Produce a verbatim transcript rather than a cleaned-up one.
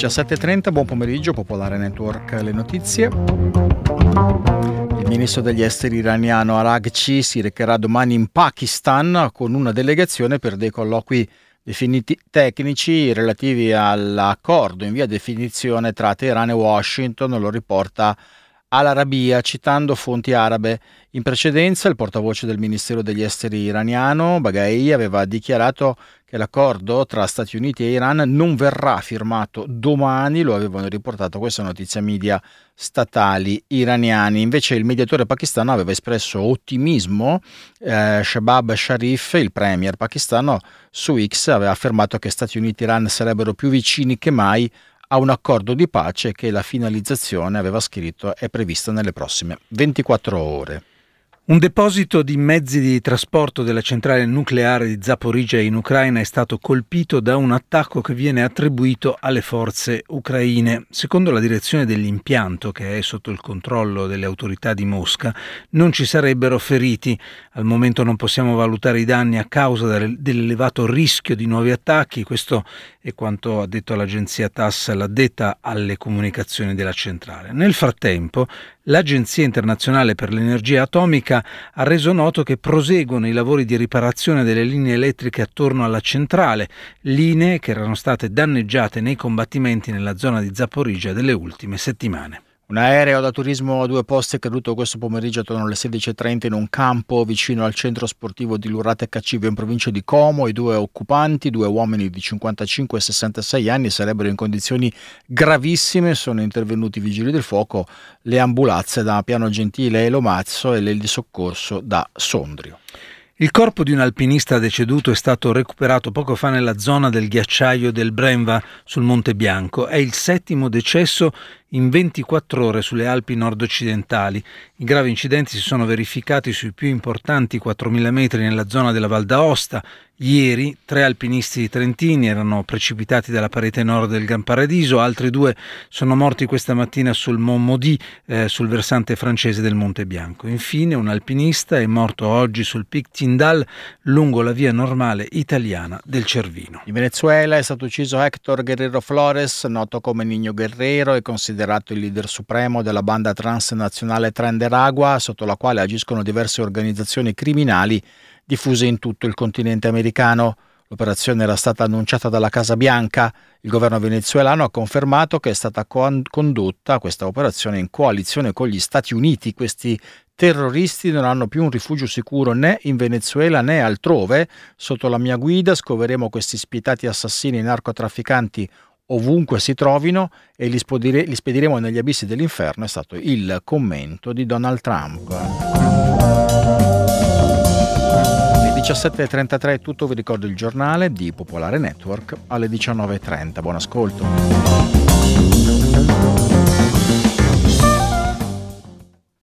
diciassette e trenta, buon pomeriggio, Popolare Network, le notizie. Il ministro degli esteri iraniano Araghchi si recherà domani in Pakistan con una delegazione per dei colloqui definiti tecnici relativi all'accordo in via definizione tra Teheran e Washington, lo riporta Al Arabiya citando fonti arabe. In precedenza il portavoce del Ministero degli Esteri iraniano, Baghai, aveva dichiarato che l'accordo tra Stati Uniti e Iran non verrà firmato domani, lo avevano riportato questa notizia media statali iraniani. Invece il mediatore pakistano aveva espresso ottimismo. eh, Shehbaz Sharif, il premier pakistano, su X aveva affermato che Stati Uniti e Iran sarebbero più vicini che mai a un accordo di pace, che la finalizzazione, aveva scritto, è prevista nelle prossime ventiquattro ore. Un deposito di mezzi di trasporto della centrale nucleare di Zaporizhzhia in Ucraina è stato colpito da un attacco che viene attribuito alle forze ucraine. Secondo la direzione dell'impianto, che è sotto il controllo delle autorità di Mosca, non ci sarebbero feriti. Al momento non possiamo valutare i danni a causa dell'elevato rischio di nuovi attacchi. Questo è quanto ha detto all'agenzia TASS l'addetta alle comunicazioni della centrale. Nel frattempo, l'Agenzia internazionale per l'energia atomica ha reso noto che proseguono i lavori di riparazione delle linee elettriche attorno alla centrale, linee che erano state danneggiate nei combattimenti nella zona di Zaporizhzhia delle ultime settimane. Un aereo da turismo a due posti è caduto questo pomeriggio attorno alle sedici e trenta in un campo vicino al centro sportivo di Lurate Caccive in provincia di Como. I due occupanti, due uomini di cinquantacinque e sessantasei anni, sarebbero in condizioni gravissime. Sono intervenuti i vigili del fuoco, le ambulanze da Piano Gentile e Lomazzo e le di soccorso da Sondrio. Il corpo di un alpinista deceduto è stato recuperato poco fa nella zona del ghiacciaio del Brenva sul Monte Bianco. È il settimo decesso in ventiquattro ore sulle Alpi nord-occidentali. I gravi incidenti si sono verificati sui più importanti quattromila metri nella zona della Val d'Aosta. Ieri tre alpinisti trentini erano precipitati dalla parete nord del Gran Paradiso, altri due sono morti questa mattina sul Mont Maudit, eh, sul versante francese del Monte Bianco. Infine un alpinista è morto oggi sul Pic Tindal lungo la via normale italiana del Cervino. In Venezuela è stato ucciso Héctor Guerrero Flores, noto come Niño Guerrero, e considerato il leader supremo della banda transnazionale Tren de Aragua, sotto la quale agiscono diverse organizzazioni criminali diffuse in tutto il continente americano. L'operazione era stata annunciata dalla Casa Bianca. Il governo venezuelano ha confermato che è stata condotta questa operazione in coalizione con gli Stati Uniti. Questi terroristi non hanno più un rifugio sicuro né in Venezuela né altrove. Sotto la mia guida scoveremo questi spietati assassini narcotrafficanti ovunque si trovino e li, spodire, li spediremo negli abissi dell'inferno, è stato il commento di Donald Trump. diciassette e trentatré è tutto, vi ricordo il giornale di Popolare Network alle diciannove e trenta. Buon ascolto.